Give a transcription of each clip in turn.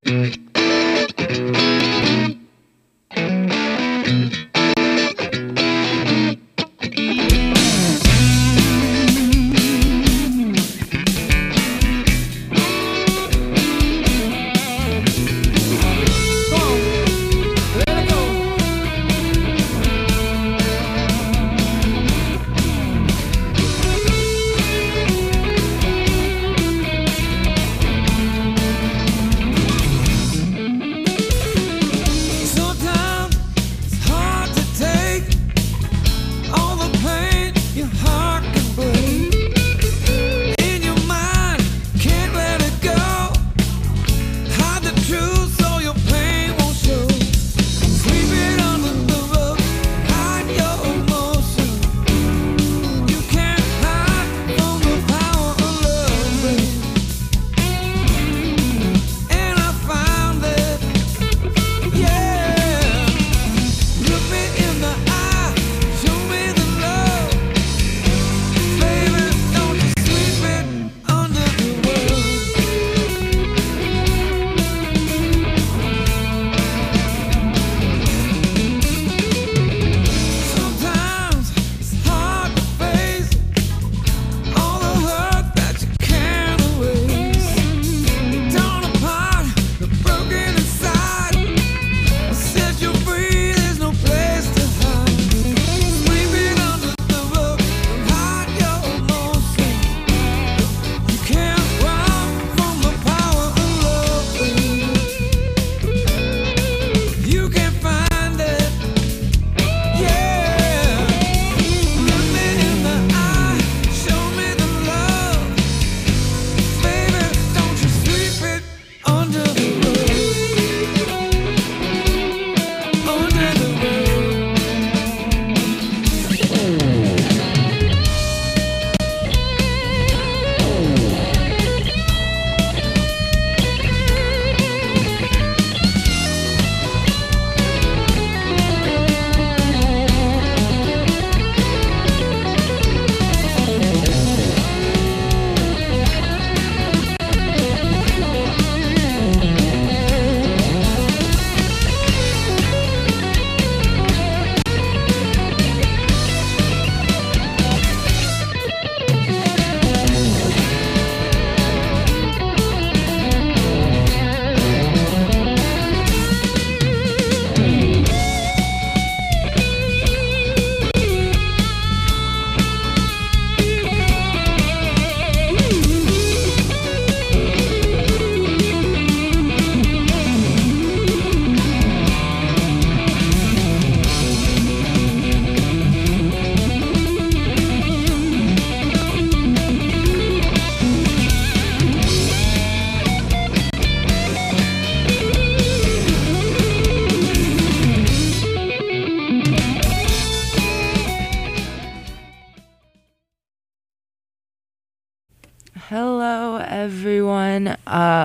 Hello, everyone.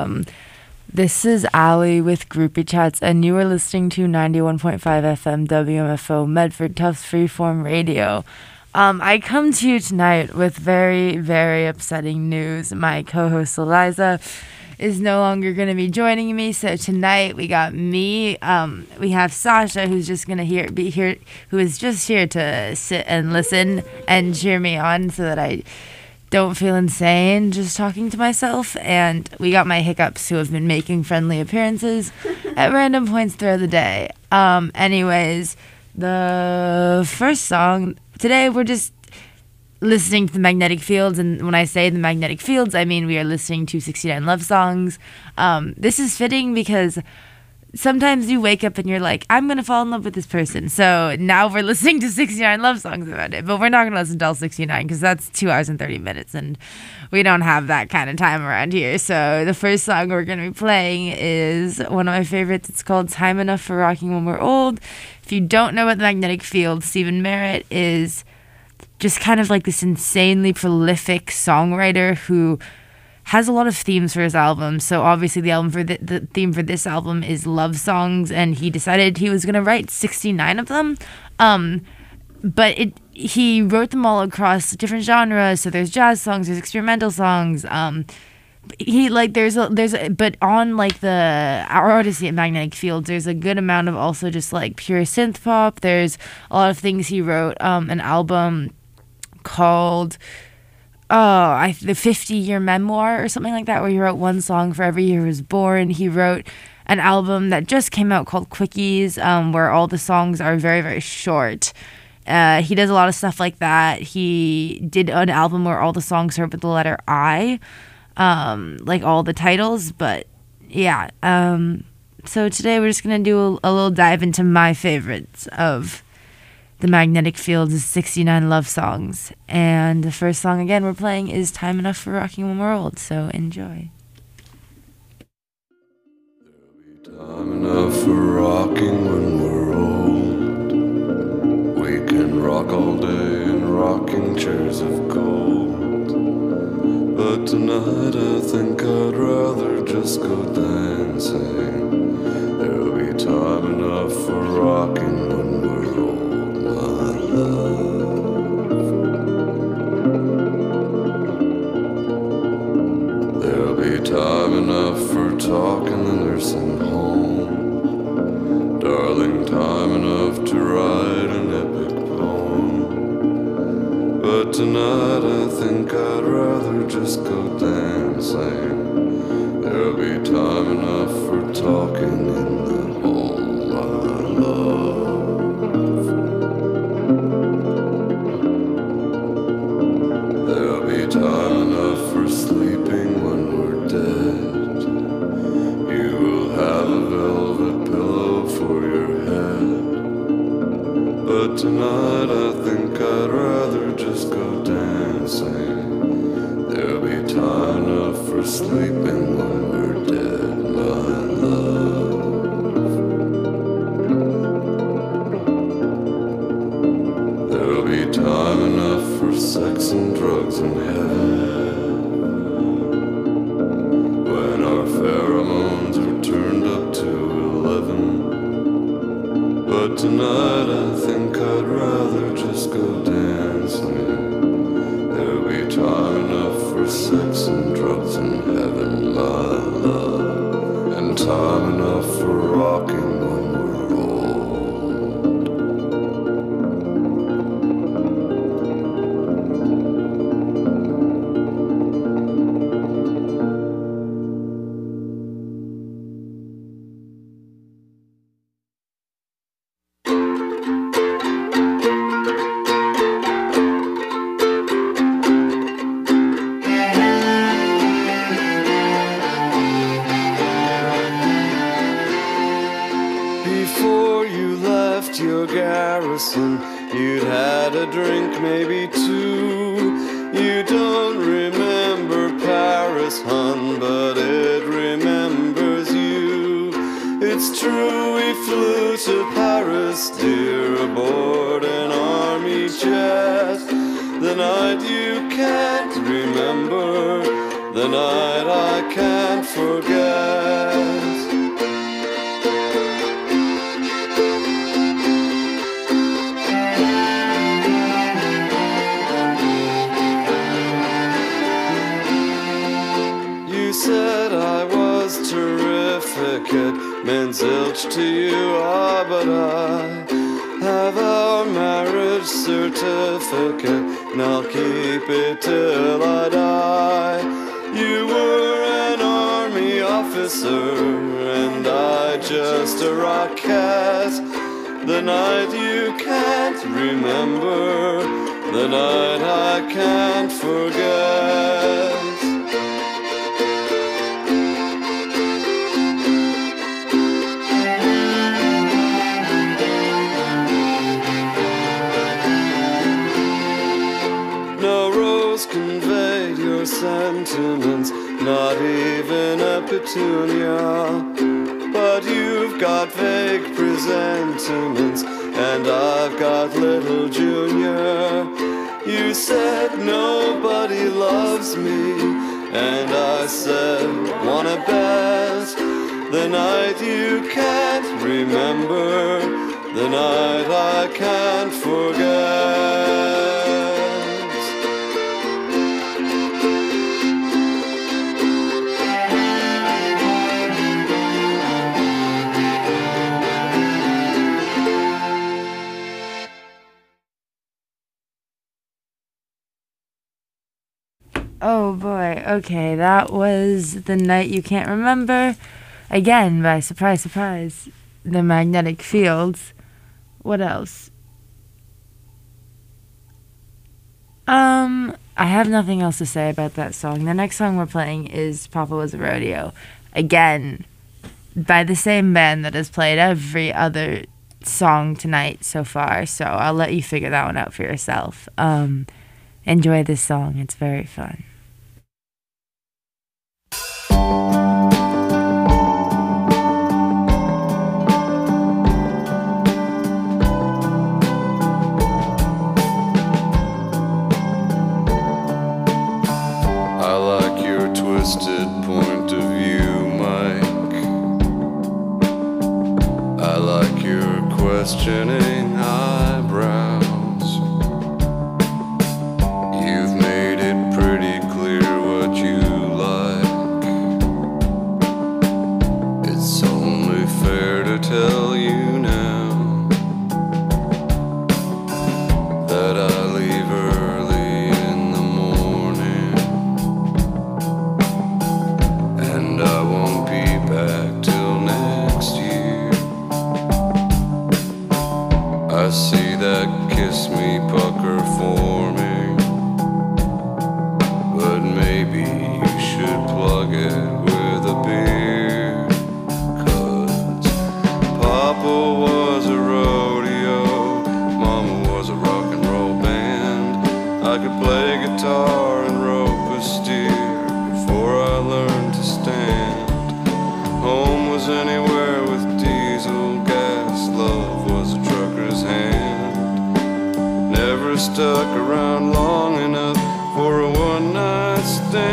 This is Allie with Groupie Chats, and you are listening to 91.5 FM WMFO Medford Tufts Freeform Radio. I come to you tonight with very, very upsetting news. My co-host Eliza is no longer going to be joining me, so tonight we got me. We have Sasha, who's just going to be here, who is just here to sit and listen and cheer me on so that I don't feel insane just talking to myself. And we got my hiccups, who have been making friendly appearances at random points throughout the day. Anyways, the first song today, we're just listening to the Magnetic Fields, and when I say the Magnetic Fields, I mean we are listening to 69 love songs. This is fitting because sometimes you wake up and you're like, I'm going to fall in love with this person. So now we're listening to 69 love songs about it. But we're not going to listen to all 69 because that's 2 hours and 30 minutes. And we don't have that kind of time around here. So the first song we're going to be playing is one of my favorites. It's called Time Enough for Rocking When We're Old. If you don't know about the Magnetic Field, Stephen Merritt is just kind of like this insanely prolific songwriter who has a lot of themes for his album. So obviously the theme for this album is love songs, and he decided he was going to write 69 of them. But he wrote them all across different genres. So there's jazz songs, there's experimental songs, he like but on like our Odyssey at Magnetic Fields, there's a good amount of also just like pure synth pop. There's a lot of things he wrote. An album called the 50-year memoir or something like that, where he wrote one song for every year he was born. He wrote an album that just came out called Quickies, where all the songs are very, very short. He does a lot of stuff like that. He did an album where all the songs start with the letter I, like all the titles. But yeah, so today we're just going to do a little dive into my favorites of the Magnetic Fields' 69 love songs. And the first song, again, we're playing is Time Enough for Rocking When We're Old, so enjoy. Time enough for rocking when we're old. We can rock all day in rocking chairs of gold. But tonight I think I'd rather just go dancing. There'll be time enough for rocking when we're old, my love. There'll be time enough for talking in the nursing home. Darling, time enough to write an epic poem. But tonight I think I'd rather just go dancing. There'll be time enough for talking in the home, my love. There'll be time enough for sleeping when we're dead. You will have a velvet pillow for your head. But tonight I think I'd rather just go dancing. There'll be time enough for sleeping when we're dead, my love. There'll be time enough for sex and drugs in heaven, when our pheromones are turned up to 11. But tonight I think I'd rather just go dancing. There'll be time enough for sex and drugs in heaven, my love. And time enough for rocking when we're old. Before you left your garrison, you'd had a drink, maybe two. You don't remember Paris, hun, but it remembers you. It's true, we flew to Paris, dear, aboard an army jet. The night you can't remember, the night I can't forget. You said I was terrific, it meant zilch to you, but I have our marriage certificate, and I'll keep it till I die. You were an army officer, and I just a rocket. The night you can't remember, the night I can't forget. Conveyed your sentiments, not even a petunia. But you've got vague presentiments, and I've got little Junior. You said nobody loves me, and I said, wanna bet? The night you can't remember, the night I can't forget. Oh boy. Okay, that was The Night You Can't Remember. Again, by surprise, surprise. The Magnetic Fields. What else? I have nothing else to say about that song. The next song we're playing is Papa Was a Rodeo. Again, by the same band that has played every other song tonight so far. So I'll let you figure that one out for yourself. Enjoy this song. It's very fun. I like your twisted point of view, Mike. I like your questioning eyebrows. You've made it pretty clear what you like. It's only fair to tell you now that I leave early in the morning, and I won't be back till next year. I see that kiss me pucker forming, but maybe you should plug it with a beer. 'Cause Papa was a rodeo, Mama was a rock and roll band. I could play guitar and rope a steer before I learned to stand. Home was anywhere with diesel gas, love was a trucker's hand. Never stuck around long enough for a one-night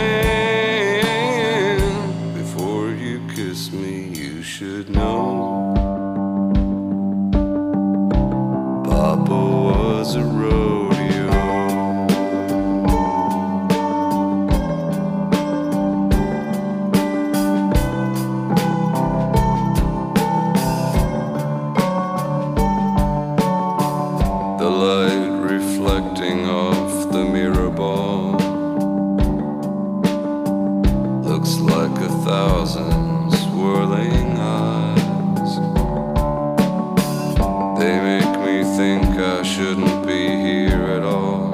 stand. Before you kiss me, you should know Papa was a rodeo. The light reflecting off the mirror ball looks like 1,000 swirling eyes. They make me think I shouldn't be here at all.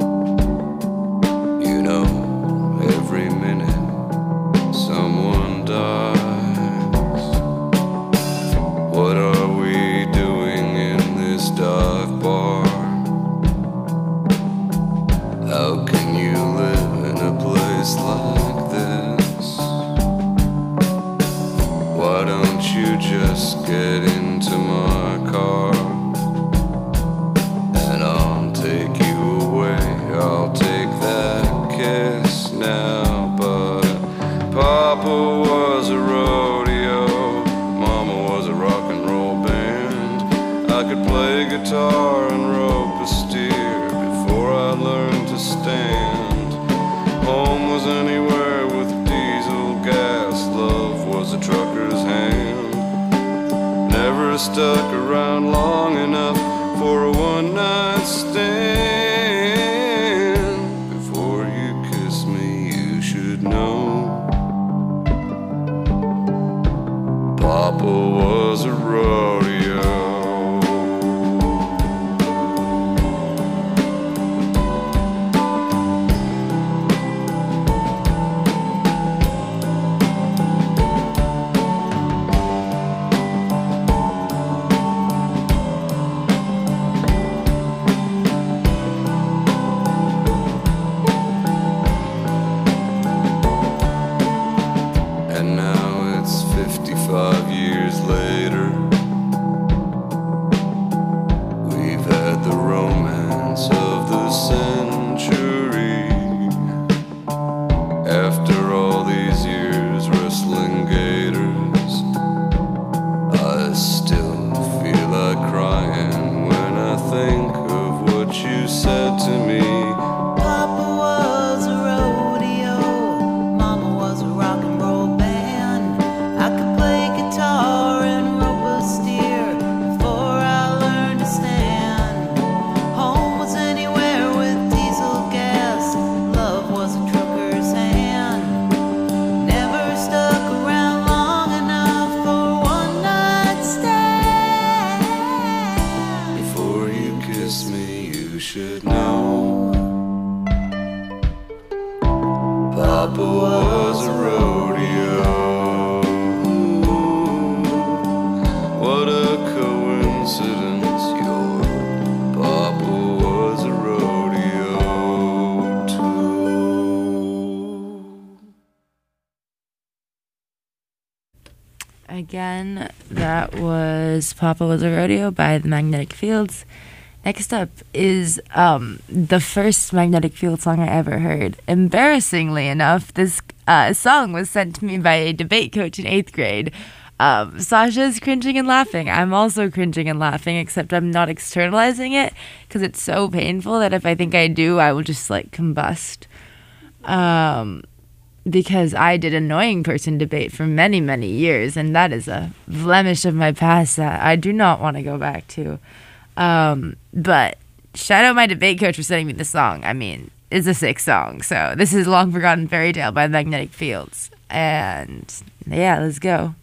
You know, every minute someone dies. What are we doing in this dive bar? How can you live in a place like this? Why don't you just get into my car and I'll take you away? I'll take that kiss now. But Papa was a rodeo, Mama was a rock and roll band. I could play guitar and rope a steer before I learned to stand. Home was anywhere with diesel gas, love was a trucker's hand. Never stuck around long enough for a one-night stand. Before you kiss me, you should know Papa was a rodeo. Papa was a rodeo. What a coincidence, your Papa was a rodeo too. Again, that was Papa Was a Rodeo by the Magnetic Fields. Next up is the first Magnetic Fields song I ever heard. Embarrassingly enough, this song was sent to me by a debate coach in 8th grade. Sasha's cringing and laughing. I'm also cringing and laughing, except I'm not externalizing it because it's so painful that if I think I do, I will just like combust. Because I did annoying person debate for many, many years, and that is a blemish of my past that I do not want to go back to. But shout out my debate coach for sending me the song. I mean, it's a sick song. So this is Long Forgotten Fairy Tale by the Magnetic Fields. And yeah, let's go.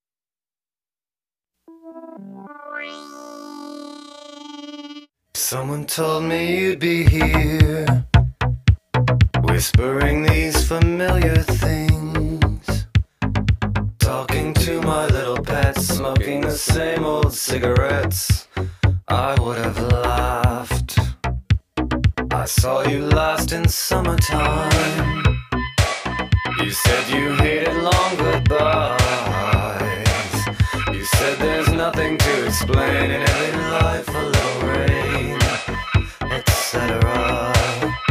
Someone told me you'd be here, whispering these familiar things, talking to my little pets, smoking the same old cigarettes. I would have laughed. I saw you last in summertime. You said you hated long goodbyes. You said there's nothing to explain in every life, a little rain, etc.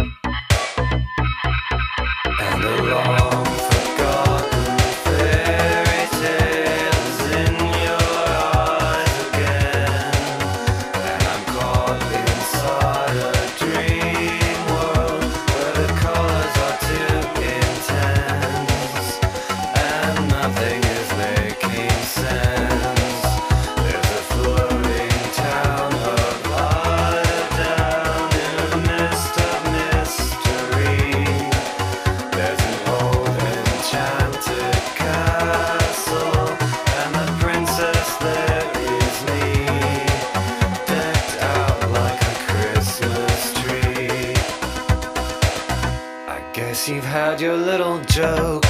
And a long forgotten fairy tale is in your eyes again. And I'm caught inside a dream world where the colors are too intense and nothing is making sense. There's a floating town of Eiderdown in a mist of mystery. There's an old enchanted castle, and the princess there is me, decked out like a Christmas tree. I guess you've had your little joke,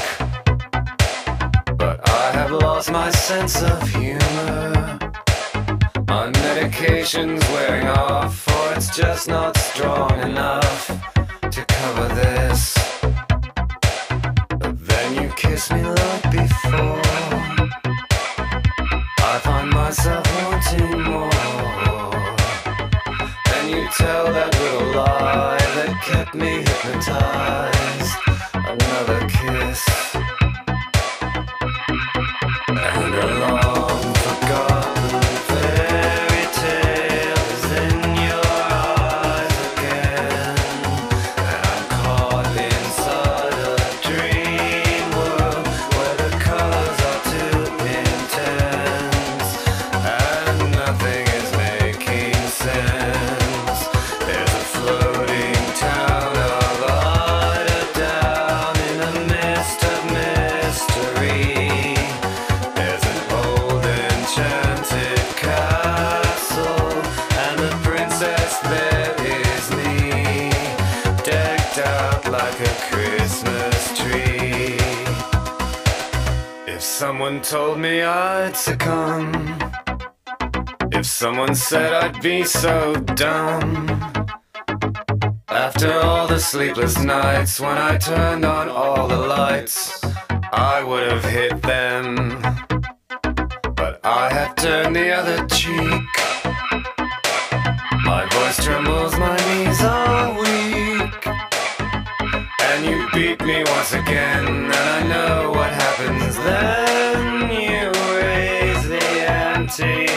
but I have lost my sense of humor. My medication's wearing off, or it's just not strong enough to cover this. But then you kiss me like before, I find myself wanting more. And you tell that little lie that kept me hypnotized. Another kiss, and a long forgotten fairy tale is in your eyes again. And I'm caught inside a dream world where the colors are too intense and nothing is making sense. There's a floating town of Eiderdown in a mist of mystery. There's an old enchanted castle, and the princess there is me, decked out like a Christmas tree. If someone told me I'd succumb, if someone said I'd be so dumb, after all the sleepless nights when I turned on all the lights, I would have hit them. But I have turned the other cheek. My voice trembles, my knees are weak. And you beat me once again, and I know what happens then. You raise the ante,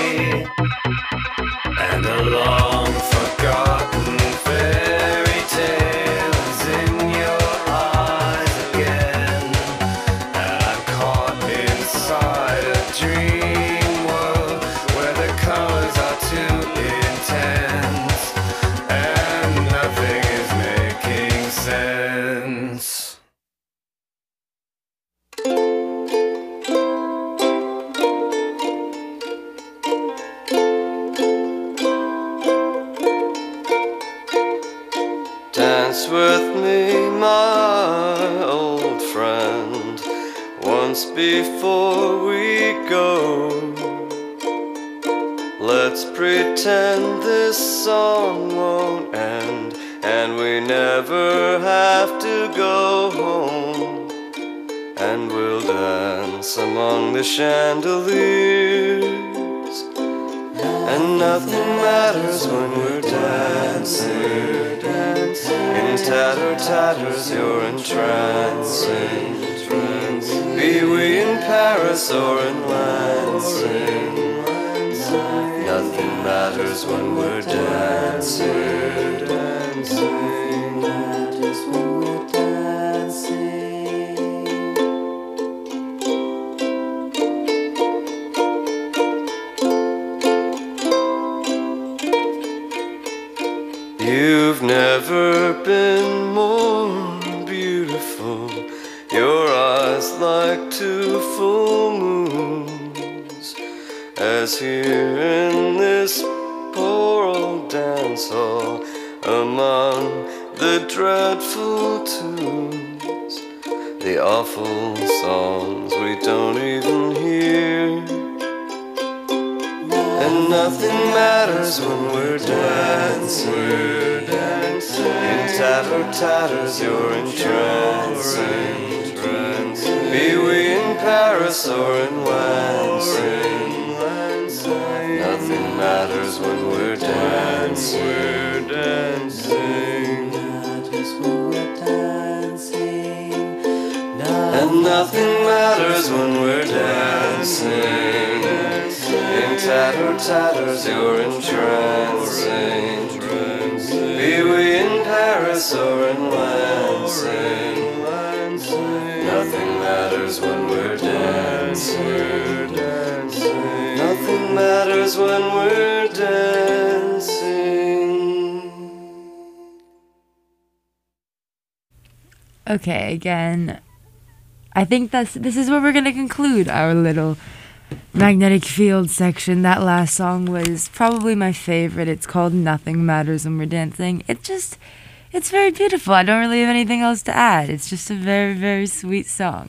and a long forgotten fairy tale is in your eyes again. And I'm caught inside a dream world where the colors are too intense and nothing is making sense. Dance with me, my old once before we go. Let's pretend this song won't end, and we never have to go home. And we'll dance among the chandeliers, and nothing matters when we're dancing. In tatter-tatters you're entrancing. Be we in Paris or in Lansing, nothing matters when we're dancing. Nothing matters when we're dancing. You've never been more beautiful. Your eyes like two full moons, as here in this poor old dance hall, among the dreadful tunes, the awful songs we don't even hear. And nothing matters when we're dancing. In tatter-tatters you're entrancing. Be we in Paris or in Lansing, nothing matters when we're dancing. We're dancing. And nothing matters when we're dancing. In tatter-tatters you're entrancing. Be we in Paris or in Lansing, nothing matters when we're dancing. Nothing matters when we're dancing. Okay, again, I think this is where we're gonna conclude our little magnetic field section. That last song was probably my favorite. It's called Nothing Matters When We're Dancing. It's very beautiful. I don't really have anything else to add. It's just a very, very sweet song.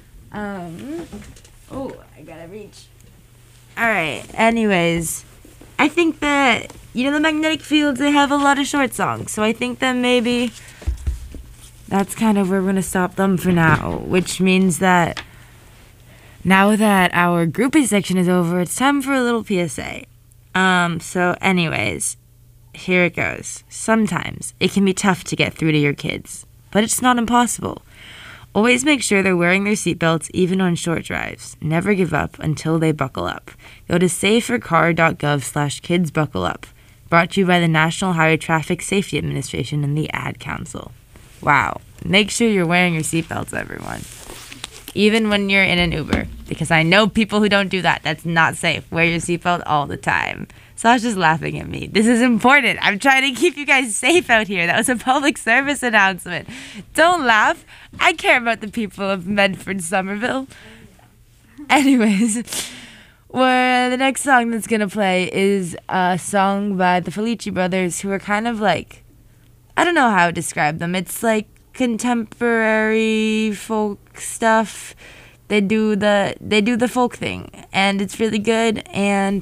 Oh, I gotta reach. Alright, anyways, I think that, the magnetic fields, they have a lot of short songs, so I think that maybe that's kind of where we're gonna stop them for now, which means that now that our groupie section is over, it's time for a little PSA. So anyways, here it goes. Sometimes it can be tough to get through to your kids, but it's not impossible. Always make sure they're wearing their seatbelts even on short drives. Never give up until they buckle up. Go to safercar.gov/kidsbuckleup. Brought to you by the National Highway Traffic Safety Administration and the Ad Council. Wow. Make sure you're wearing your seatbelts, everyone. Even when you're in an Uber, because I know people who don't do that. That's not safe. Wear your seatbelt all the time. Sasha's laughing at me. This is important. I'm trying to keep you guys safe out here. That was a public service announcement. Don't laugh. I care about the people of Medford, Somerville. Anyways, the next song that's going to play is a song by the Felici Brothers, who are kind of like, I don't know how to describe them. It's like contemporary folk stuff. They do the folk thing, and it's really good. And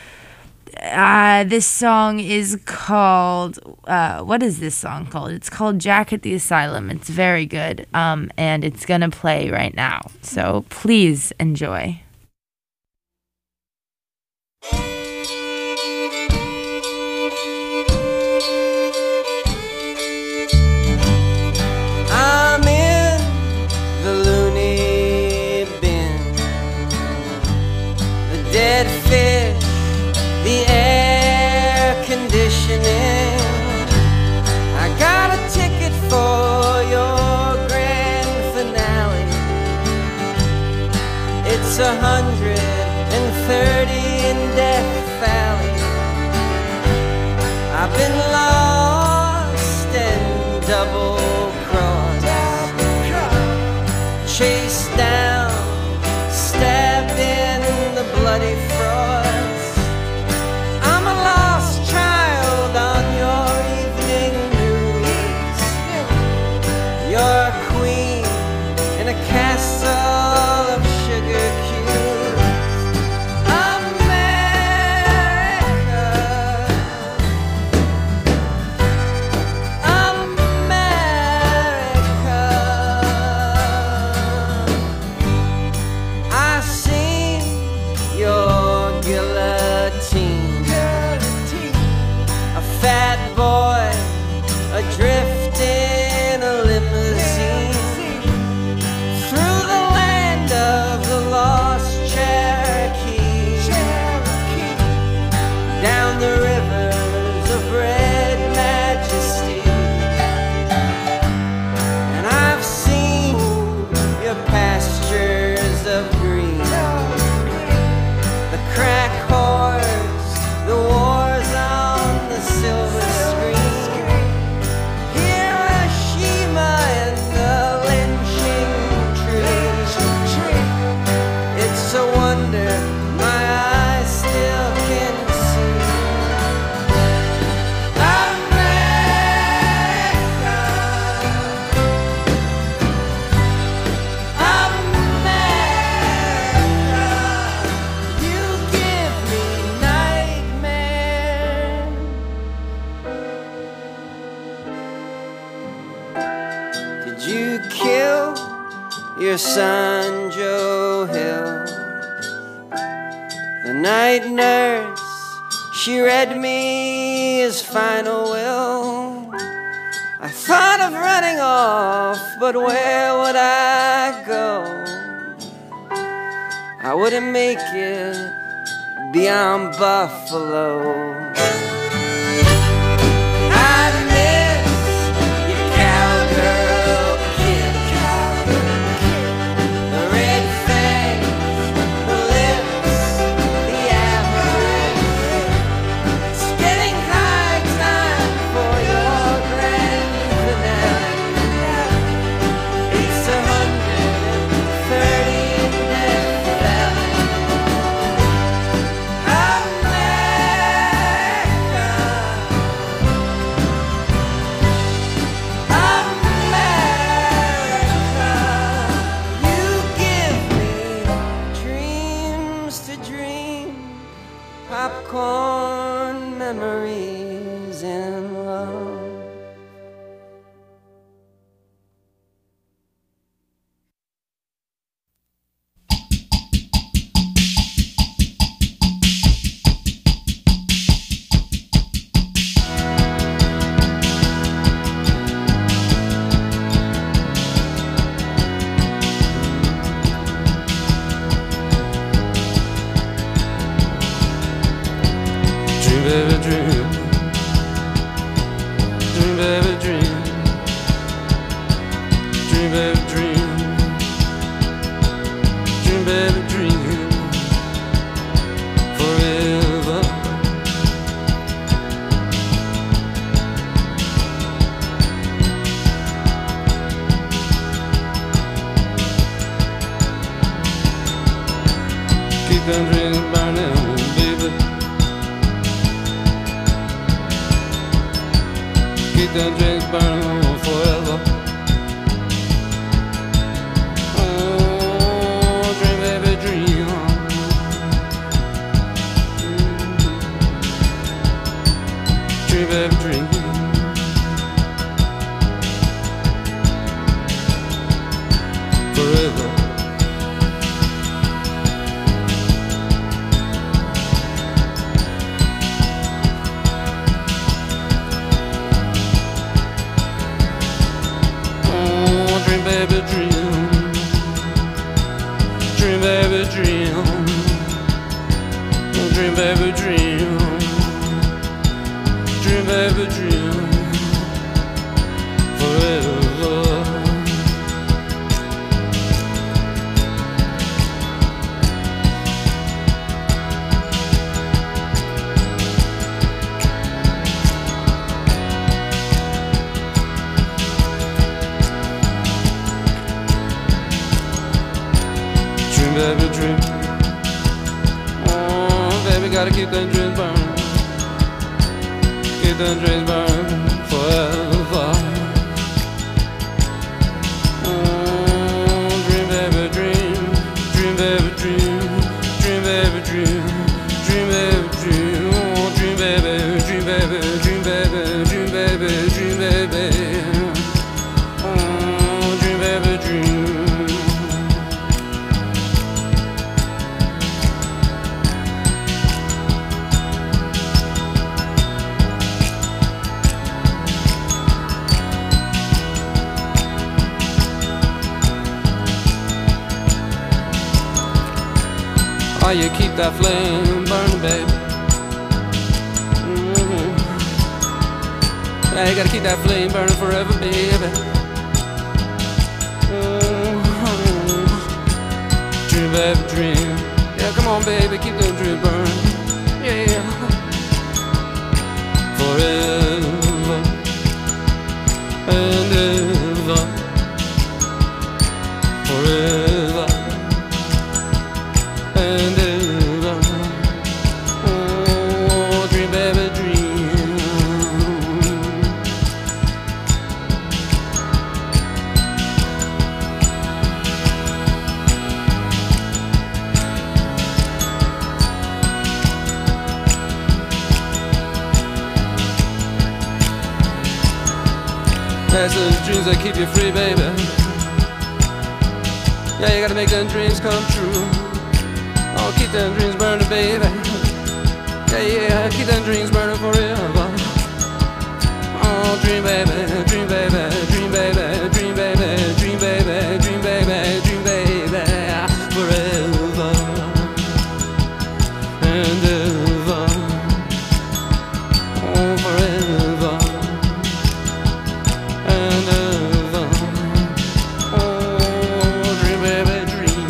this song is called what is this song called? It's called Jack at the Asylum. It's very good, and it's gonna play right now, so please enjoy. I'm in the loony bin, the dead fish, the air conditioning. I got a ticket for your grand finale. It's 130 in Death Valley. I've been lost and double chased down, stabbed in the bloody frost. I'm a lost child on your evening news. You're a queen in a castle of your son Joe Hill. The night nurse, she read me his final will. I thought of running off, but where would I go? I wouldn't make it beyond Buffalo. Popcorn memories in love. Baby, dream. Dream, baby, dream. Dream, baby, dream. Dream, baby, dream. Forever. Keep them dreams burning, baby. Keep them dreams burning forever. Oh, dream, baby, dream. Dream, baby, dream. Forever. Dream, baby, dream. Dream, baby, dream. Dream, baby, dream. Dream, baby, dream. Forever. Baby, dream. Oh, baby, gotta keep them dreams burning. Keep them dreams burning forever. Oh, dream, baby, dream. Dream, baby, dream. Dream, baby, dream. Dream, baby, dream. Oh, dream, baby, dream, baby, dream, baby, dream, baby, dream, baby. Oh, dream, baby, dream. Oh, you keep that flame burning, baby. Yeah, you gotta keep that flame burning forever, baby. Dream, baby, dream. Yeah, come on, baby, keep them dreams burning. Yeah. Forever and ever. Forever and ever. Oh, dream, baby, dream. That's those dreams that keep you free, baby. Yeah, you gotta make them dreams come true. Oh, keep them dreams burning, baby. Yeah, yeah, keep them dreams burning forever. Oh, dream baby, dream baby, dream baby, dream baby, dream baby, dream baby, dream baby, forever and ever. Oh, forever and ever. Oh, dream baby, dream.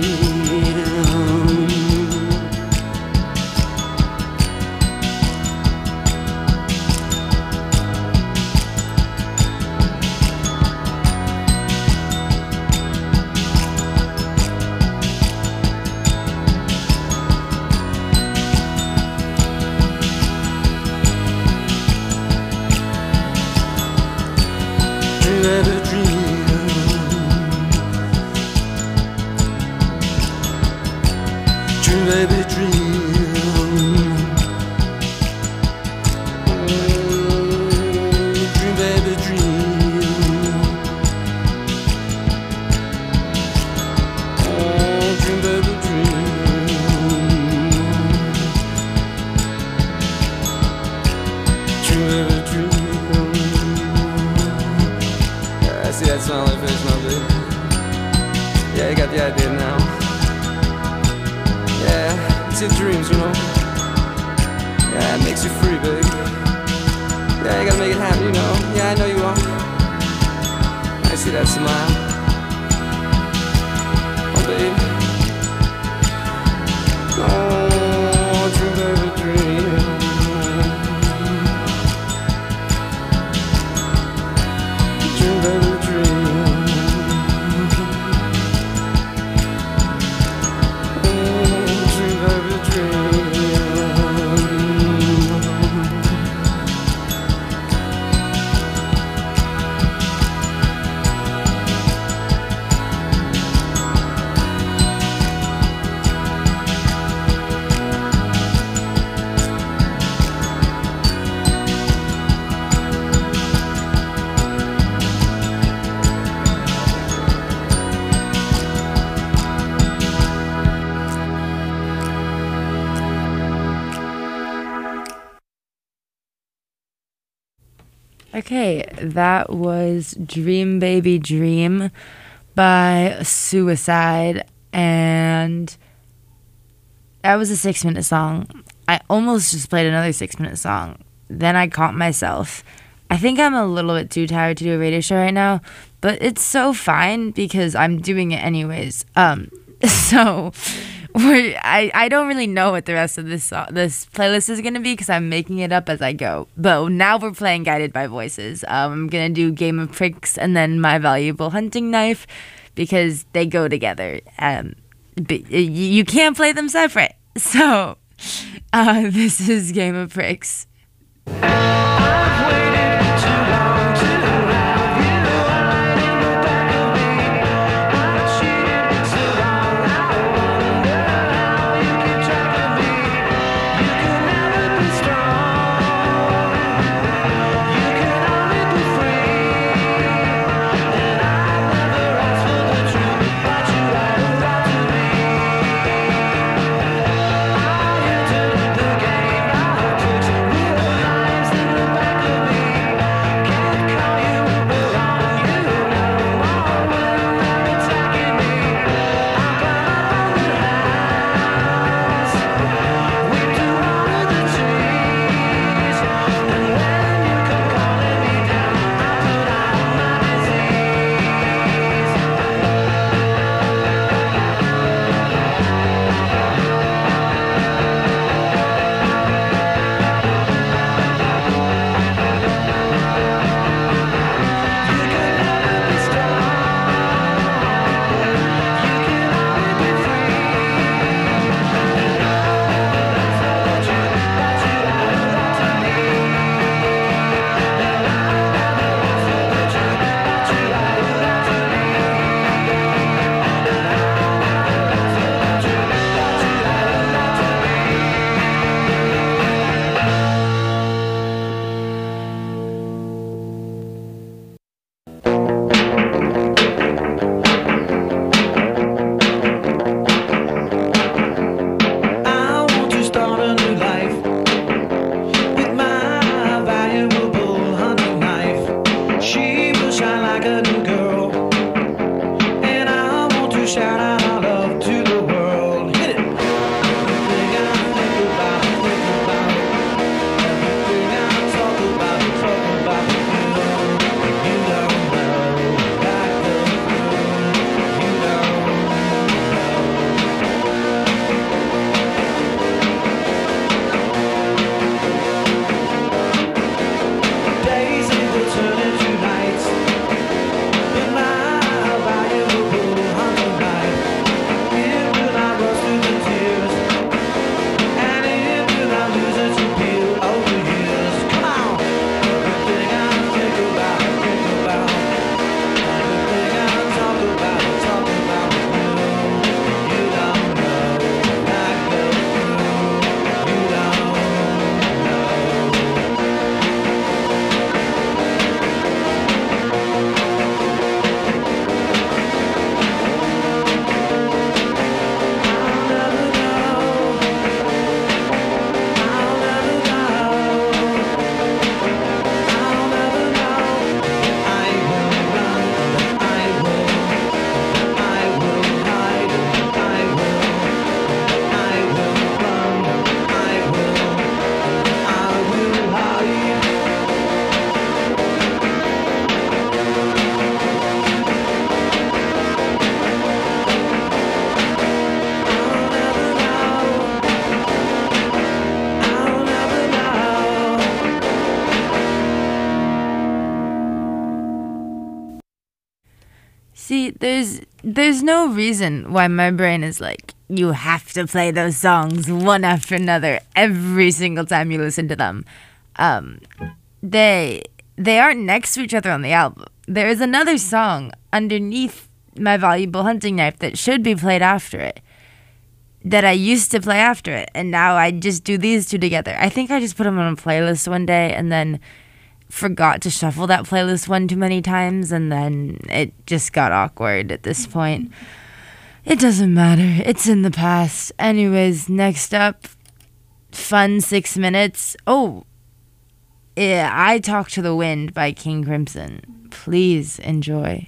Dream baby, dream. Dream baby, dream. Dream baby, dream. Oh, dream baby, dream. Dream baby, dream. Yeah, I see that smile on your face now, baby. Yeah, you got the idea now. Yeah, it's your dreams, you know. Yeah, it makes you free, baby. Yeah, you gotta make it happen, you know. Yeah, I know you are. I see that smile. Oh, baby. Oh, dream, baby, dream. Dream, baby, dream. Dream, baby, dream. Okay, that was Dream Baby Dream by Suicide, and that was a 6-minute song. I almost just played another 6-minute song. Then I caught myself. I think I'm a little bit too tired to do a radio show right now, but it's so fine because I'm doing it anyways. So I don't really know what the rest of this playlist is going to be because I'm making it up as I go. But now we're playing Guided by Voices. I'm going to do Game of Pricks and then My Valuable Hunting Knife because they go together. But you can't play them separate. So this is Game of Pricks. Realize there's no reason why my brain is like, you have to play those songs one after another every single time you listen to them. They aren't next to each other on the album. There is another song underneath My Valuable Hunting Knife that should be played after it, that I used to play after it, and now I just do these two together. I think I just put them on a playlist one day and then forgot to shuffle that playlist one too many times, and then it just got awkward at this point. It doesn't matter. It's in the past. Anyways, next up, Fun 6 Minutes. Oh, yeah, I Talk to the Wind by King Crimson. Please enjoy.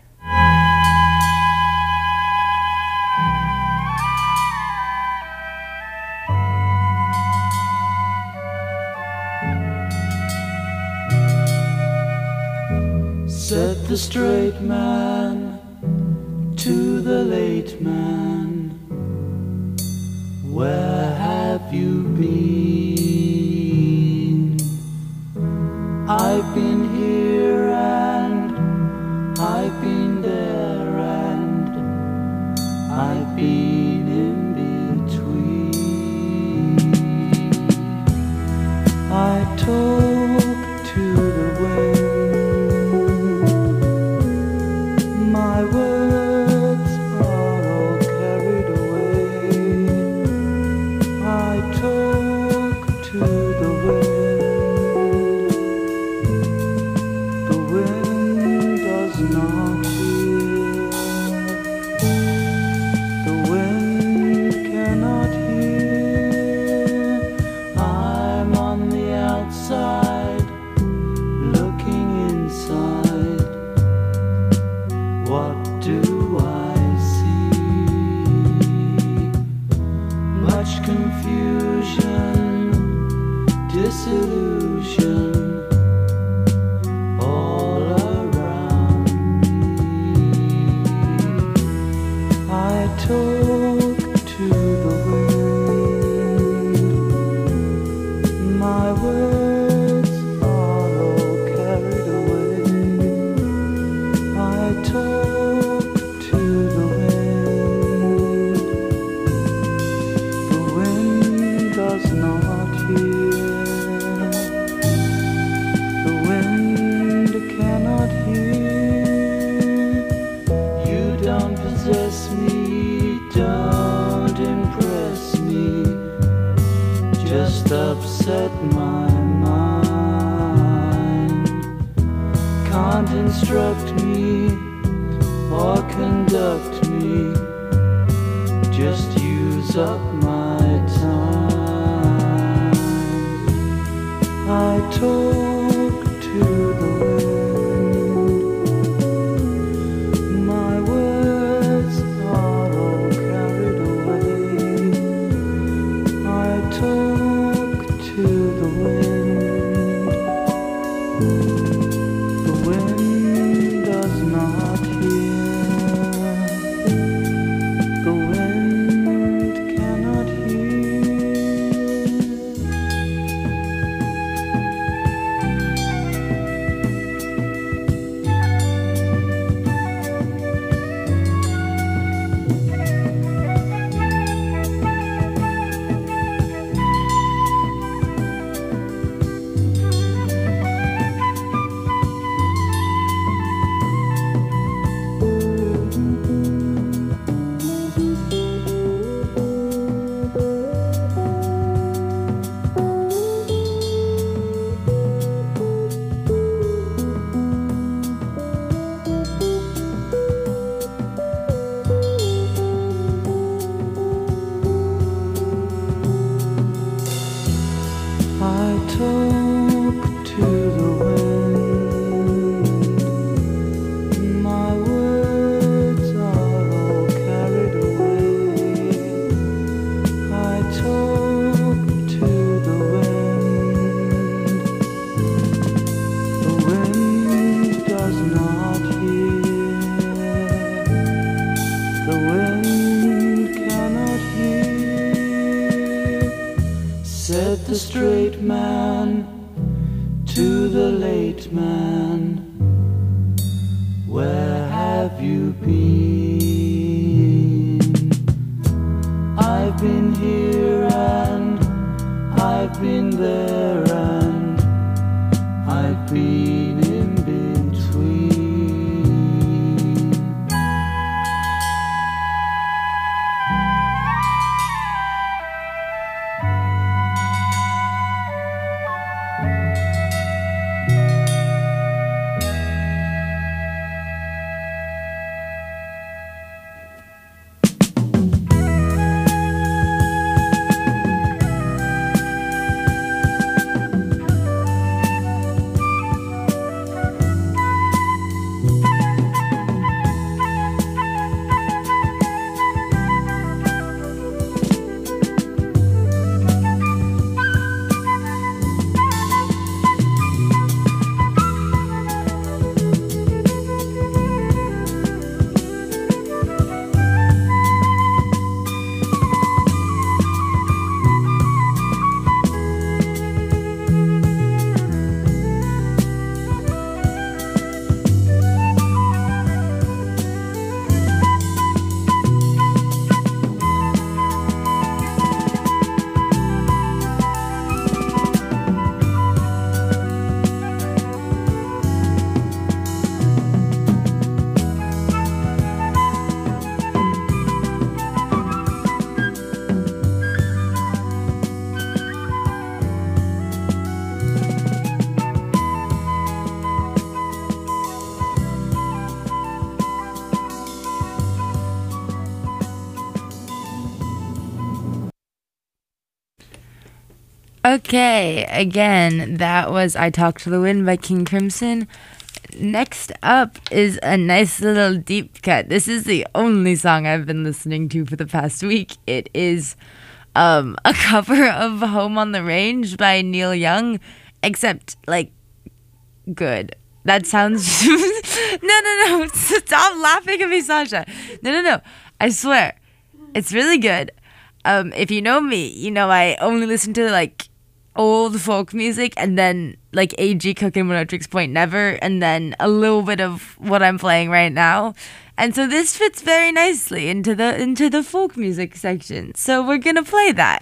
Said the straight man to the late man, where have you been? I've been here and I've been there and I've been in between. I talk to the wind, my words are all carried away. I talk to the wind does not hear, the wind cannot hear. I'm on the outside, looking inside. What do I see? Much confusion, disillusion all around me. I talk to the wind, my words are all carried away. I talk to the wind does not hear, the wind cannot hear. You don't possess me, don't impress me, just upset my mind. Can't instruct me or conduct me, just use up my time. I talk to the wind, my words are all carried away. I talk to the wind does not hear, the wind cannot hear. I talk to the wind, my words are all carried away. I talk to the wind does not hear, the wind cannot hear. Said the straight man to the late man, where have you been? I've been there and I've been in between. Okay, again, that was I Talk to the Wind by King Crimson. Next up is a nice little deep cut. This is the only song I've been listening to for the past week. It is a cover of Home on the Range by Neil Young, except, like, good. That sounds... No. Stop laughing at me, Sasha. No. I swear. It's really good. If you know me, you know I only listen to, like, old folk music and then, like, A.G. Cook and One Tricks Point Never, and then a little bit of what I'm playing right now. And so this fits very nicely into the folk music section. So we're gonna play that.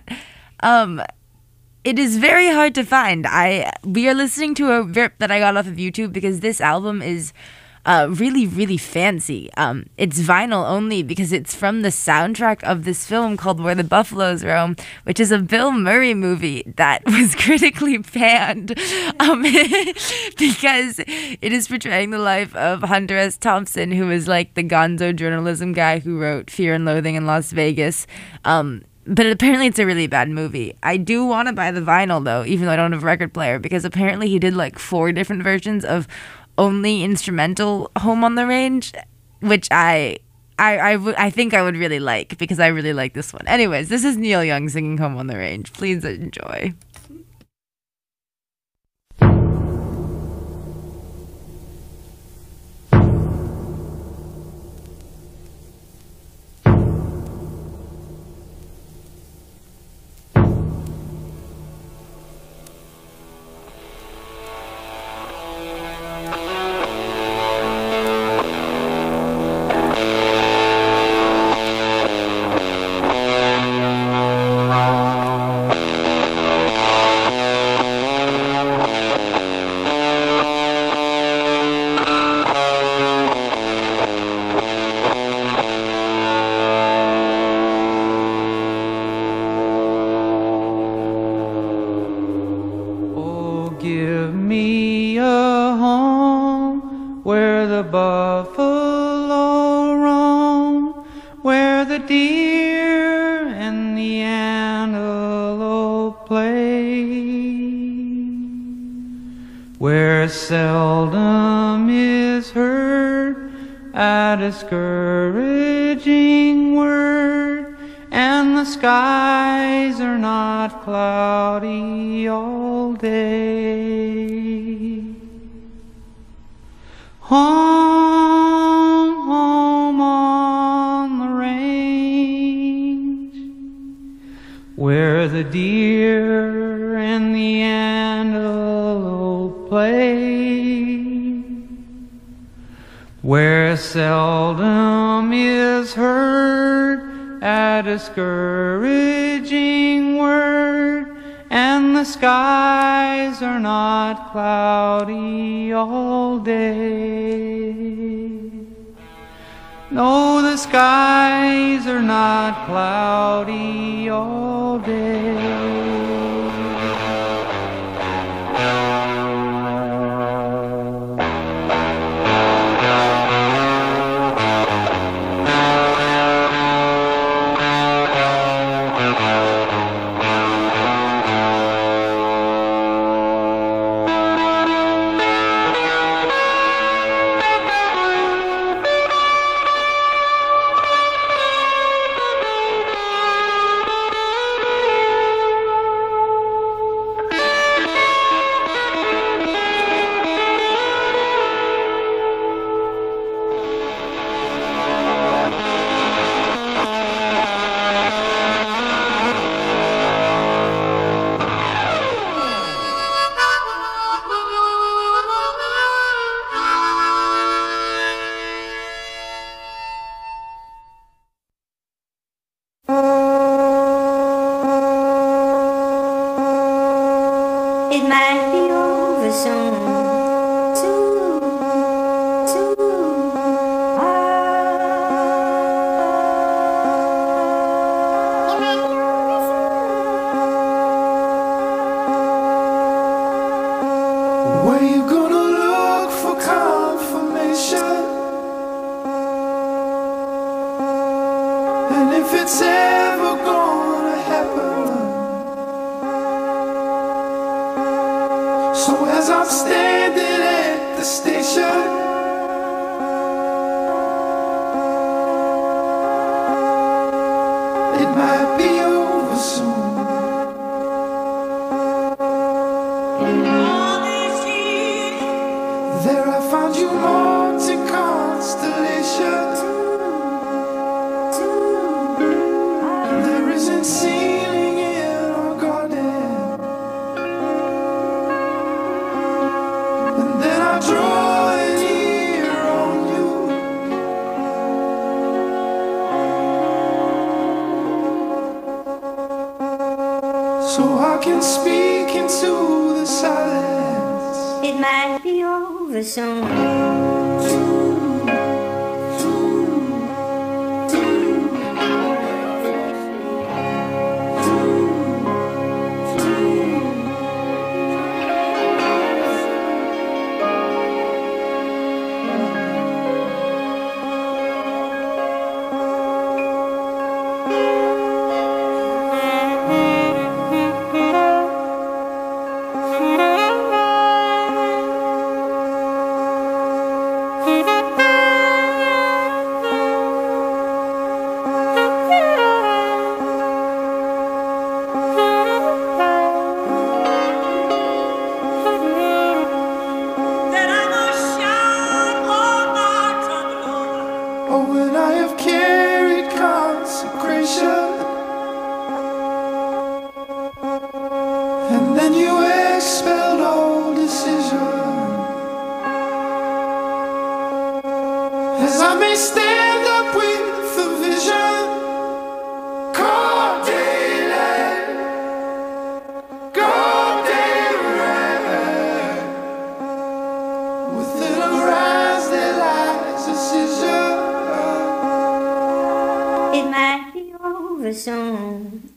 It is very hard to find. We are listening to a rip that I got off of YouTube because this album is really, really fancy. It's vinyl only because it's from the soundtrack of this film called Where the Buffaloes Roam, which is a Bill Murray movie that was critically panned because it is portraying the life of Hunter S. Thompson, who is like the gonzo journalism guy who wrote Fear and Loathing in Las Vegas. But apparently it's a really bad movie. I do want to buy the vinyl, though, even though I don't have a record player, because apparently he did like 4 different versions of only instrumental Home on the Range, which I think I would really like, because I really like this one. Anyways, this is Neil Young singing Home on the Range. Please enjoy. Seldom is heard a discouraging word, and the skies are not cloudy all day. Home, home on the range, where the deer and the antelope play, where seldom is heard a discouraging word, and the skies are not cloudy all day. No, the skies are not cloudy all day. It might be over soon. Where you gonna look for confirmation? And if it's ever gonna happen. So as I'm standing at the station, it might be over soon. There I found you haunting constellations. And there isn't ceiling in our garden. And then I draw an ear on you. So I can speak into the silence. It might be over soon. Oh, when I have carried consecration, and then you expelled all decision. As I may stand up with a vision, God daylight, God daylight, within a rise there lies a scissor. It might be over soon.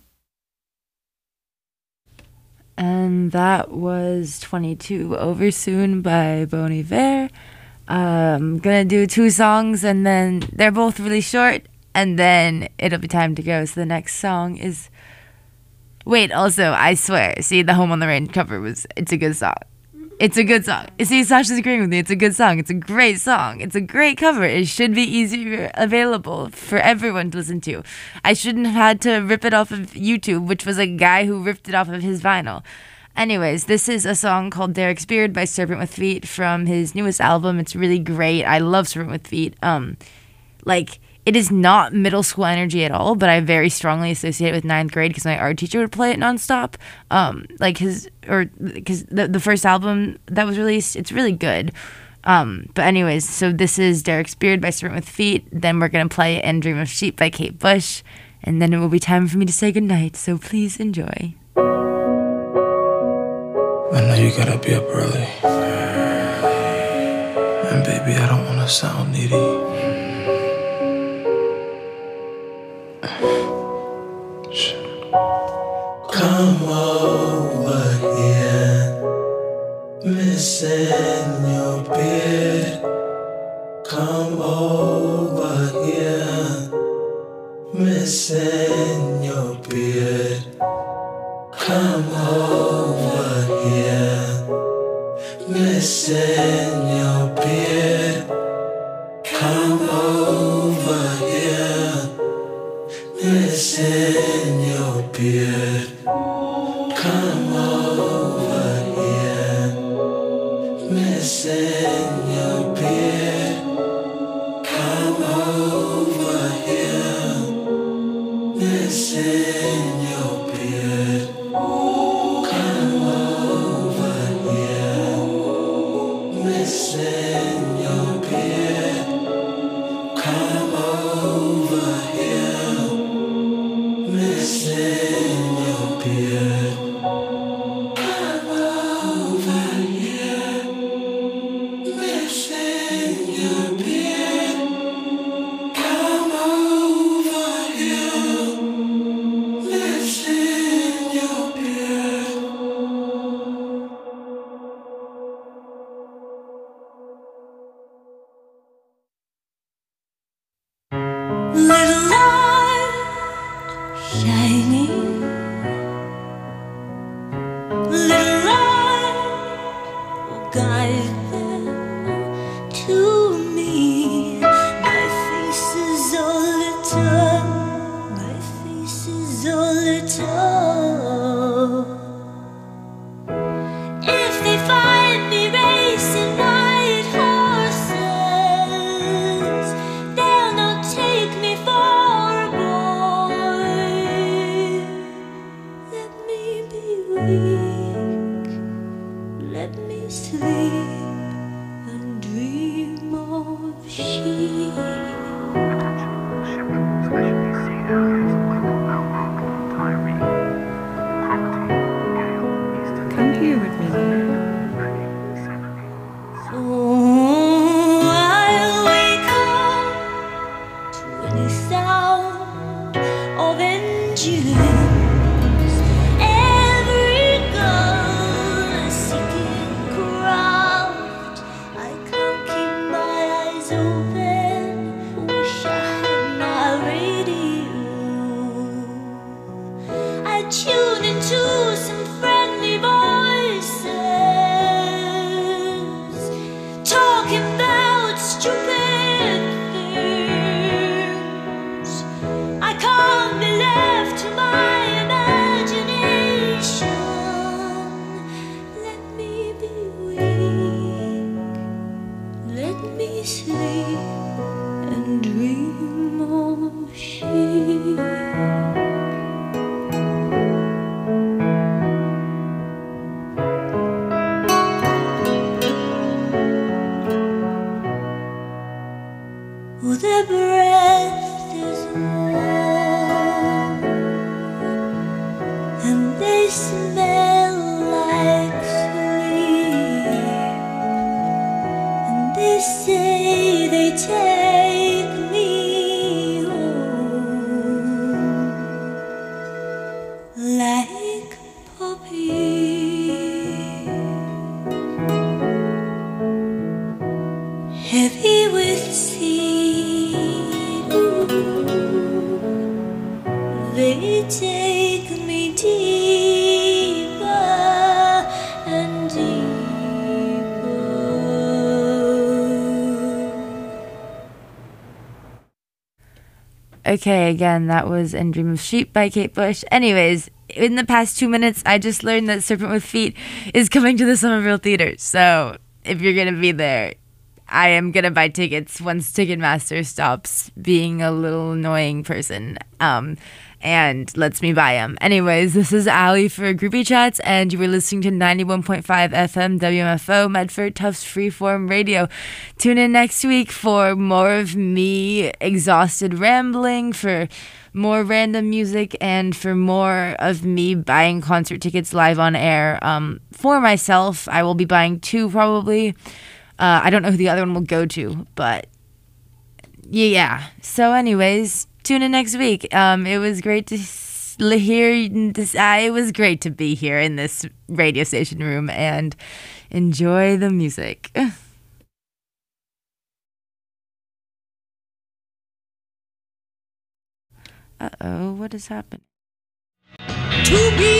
And that was 22 Over Soon by Bon Iver. I'm gonna do 2 songs and then they're both really short and then it'll be time to go. So the next song is... Wait, also, I swear, see, the Home on the Range cover it's a good song. It's a good song. See, Sasha's agreeing with me. It's a good song. It's a great song. It's a great cover. It should be easier available for everyone to listen to. I shouldn't have had to rip it off of YouTube, which was a guy who ripped it off of his vinyl. Anyways, this is a song called Derek's Beard by Serpent with Feet from his newest album. It's really great. I love Serpent with Feet. It is not middle school energy at all, but I very strongly associate it with 9th grade because my art teacher would play it nonstop. Because the first album that was released, it's really good. But anyways, so this is Derek's Beard by Serpent with Feet. Then we're going to play And Dream of Sheep by Kate Bush. And then it will be time for me to say goodnight, so please enjoy. I know you gotta be up early. And baby, I don't wanna sound needy. Come over here, missing your beard. Come over here, missing your beard. Come over here, missing your beard. Come over here, missing your beard. Come over here, missing your beard. Come over here, missing your beard. Come over here, missing your beard. Come over here, missing your beard. Come over here, missing your beard. Come over here, missing your beard. Little light shining, little light will guide them to me. My face is all lit up, my face is all lit up. If they find me racing white horses, they'll not take me for a boy. Let me be weak, let me sleep and dream of sheep. Come here with me, dear. So I'll wake up to any sound of engines. Every gun a seeking craft. I can't keep my eyes open. Wish I had my radio. I tune into some friendly voices talking about stupid things. I can't be left to my imagination. Let me be weak, let me sleep and dream of sheep. Oh, their breath is warm and they smell like sleep, and they say they take me home like poppies, heavy with seed. They take me deeper and deeper. Okay, again, that was And Dream of Sheep by Kate Bush. Anyways, in the past 2 minutes, I just learned that Serpent with Feet is coming to the Somerville Theater. So if you're going to be there, I am gonna buy tickets once Ticketmaster stops being a little annoying person. And lets me buy them. Anyways, this is Allie for Groupie Chats, and you were listening to 91.5 FM WMFO, Medford Tufts Freeform Radio. Tune in next week for more of me exhausted rambling, for more random music, and for more of me buying concert tickets live on air. For myself, I will be buying 2 probably. I don't know who the other one will go to, but yeah. So anyways, tune in next week. It was great to hear this. It was great to be here in this radio station room and enjoy the music. Uh-oh, what has happened? To be